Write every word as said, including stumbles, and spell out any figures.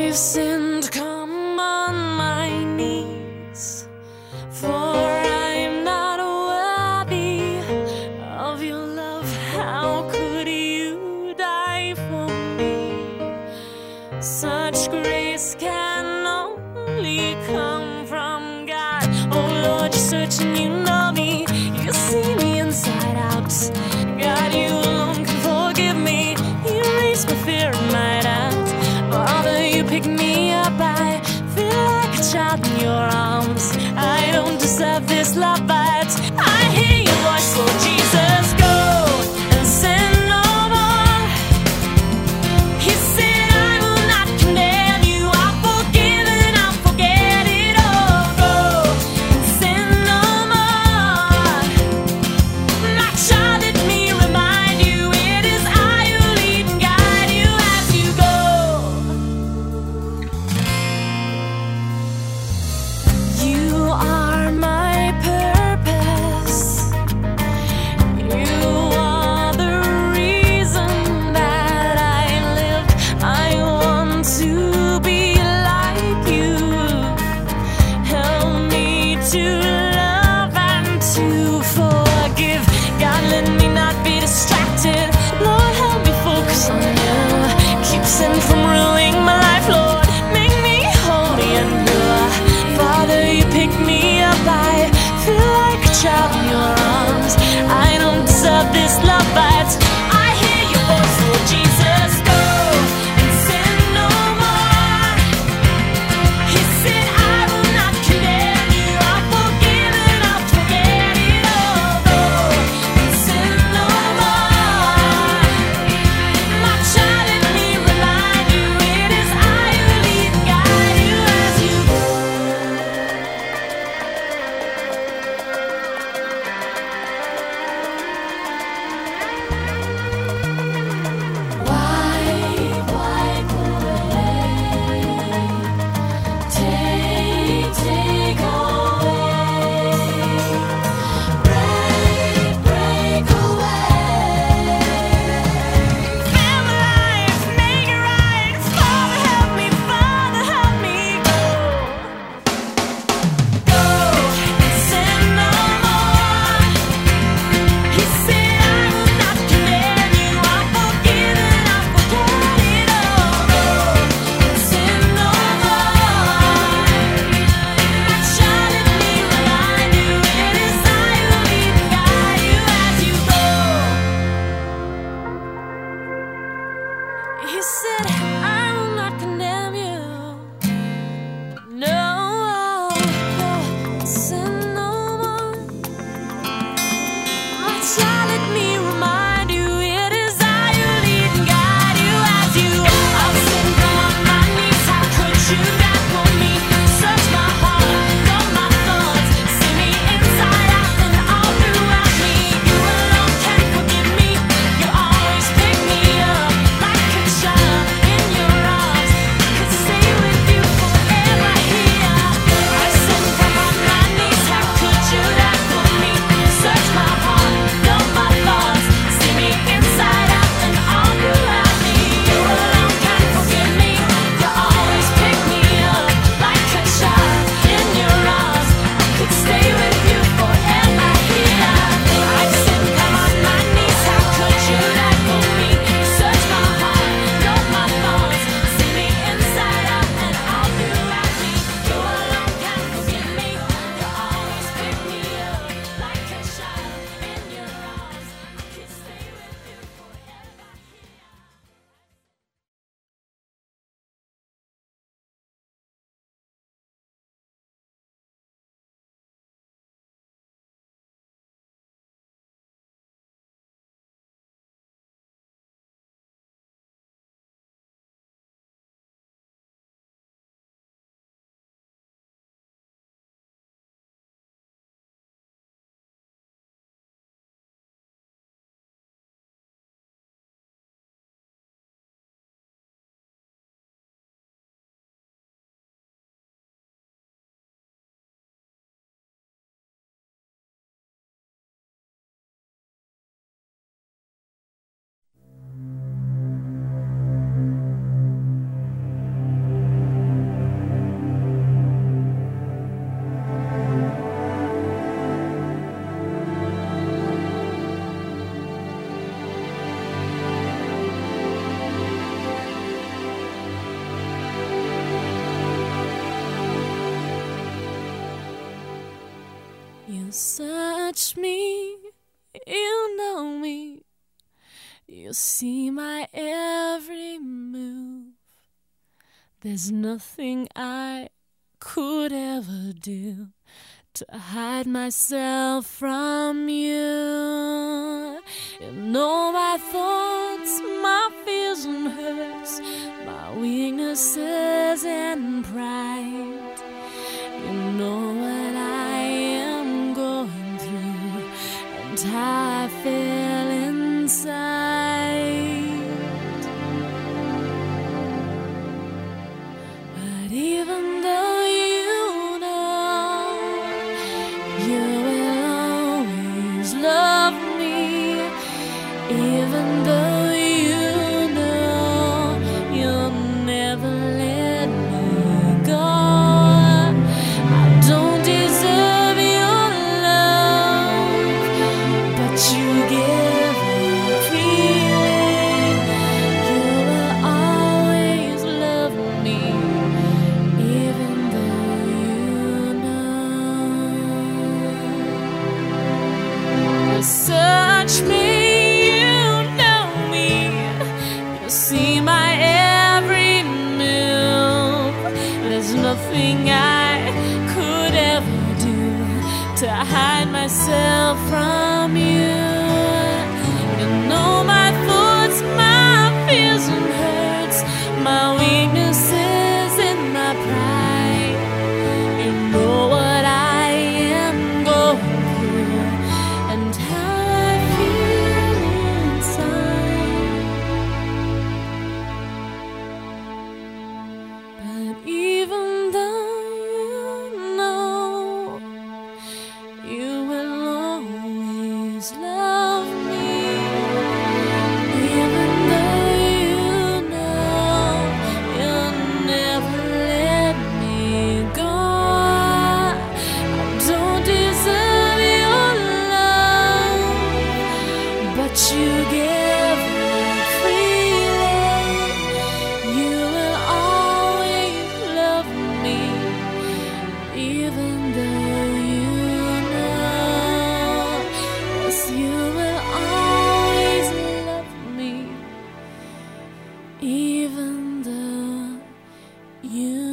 I've sinned, come on my knees, for I'm not worthy of your love. How could you die for me? Such grace can only come from God. Oh Lord, you're searching, you know me, you see me inside out. God, you alone can forgive me. You erase my fear and my doubt. Father, you pick me up, I feel like a child in your arms. I don't deserve this love, but I hear your voice, Lord Jesus, go and sin no more. He said, I will not condemn you, I'll forgive and I'll forget it all. Go and sin no more. My child, let me You search me, you know me, you see my every move. There's nothing I could ever do to hide myself from you. You know my thoughts, my fears and hurts, my weaknesses and pride. You know what I am going through and how I feel inside. But even though you know you will always love me, even though you know you'll never let me go, I don't deserve your love, but you give it freely. You will always love me, even though you know. You search me, you know me, you see my every move. There's nothing I could ever do to hide myself from you. You know my thoughts, my fears and hurts, my weaknesses and my pride. You know what I am going through and how I feel inside. But even though you know you will always love me, even though you know you'll never let me go, I don't deserve your love, but you give it freely. You will always love me, even though you know. Yes, you will always love me, even though you